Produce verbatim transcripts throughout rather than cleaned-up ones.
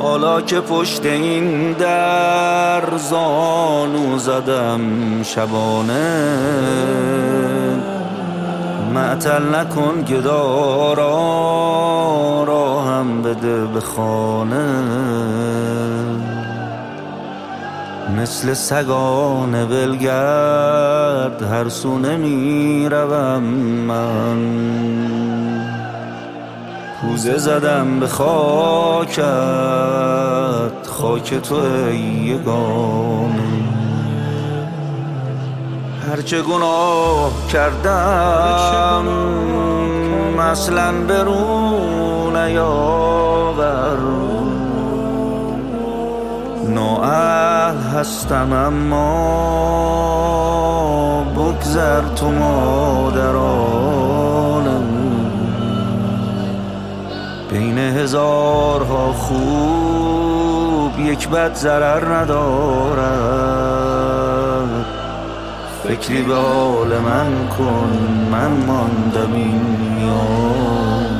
حالا که پشت این در زانو زدم شبانه، معطل نکن گدارا راهم بده به خانه. مثل سگان ولگرد هر سو نمی روم من، کوزه زدم به خاکت خاک تو ای یگانه. هرچه گناه کردم اصلا برو نیاور، نااهل هستم اما بگذر تو مادرانه. بین هزارها خوب یک بد ضرر ندارد، فکری به حال من کن من ماندم این میان.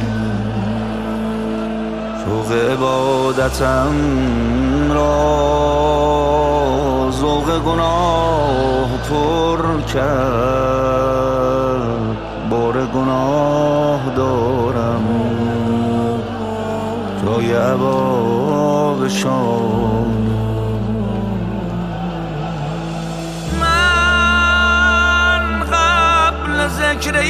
شوق عبادتم را ذوق گناه پر کرد، بار گناه دارم جای عبا به شان. من قبل ذکر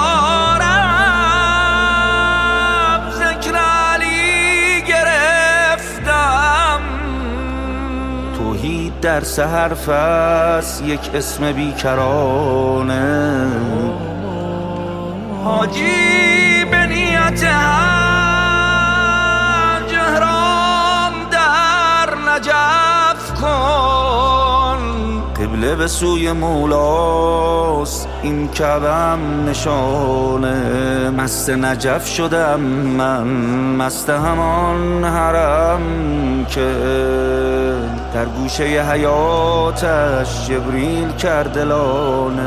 یارم ذکر علی گرفتم، توحید در سه حرف است یک اسم بیکرانه. حاجی به نیت حج احرام در نجف کن، قبله به سوی مولاست این کعبم نشانه. مست نجف شدم من مست همان حرم که در گوشه حیاتش جبریل کرد لانه.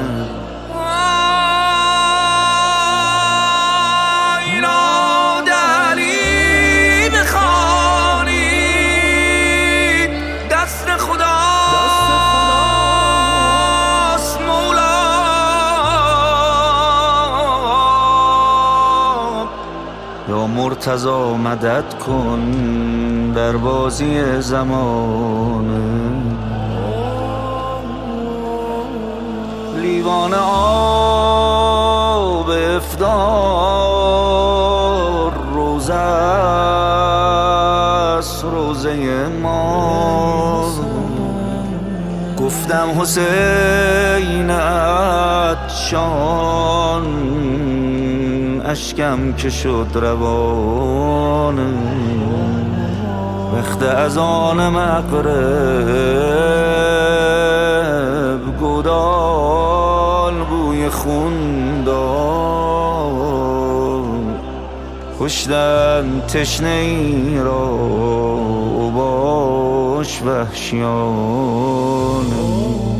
یا مرتضی مدد کن در بازی زمانه. لیوان آب افطار روزه است روزه ما. گفتم حسینت شان اشکم که شد روانه. وقت اذان مغرب گودال بوی خون داد، کشتن تشنه ای را باش وحشیانه.